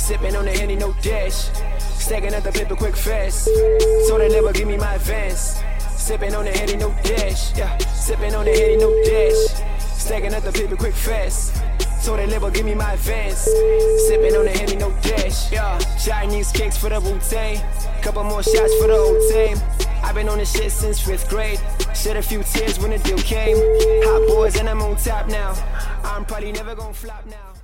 Sipping on the Henny, no dash. Stacking up the paper quick fast. So they never give me my advance. Sipping on the Henny, no dash. Yeah, sipping on the Henny, no dash. Stacking up the paper quick fast. So they never give me my advance. Sipping on the Henny, no dash. Yeah, Chinese cakes for the Wu-Tang. Couple more shots for the old team. I've been on this shit since 5th grade. Shed a few tears when the deal came. Hot boys and I'm on top now. I'm probably never gonna flop now.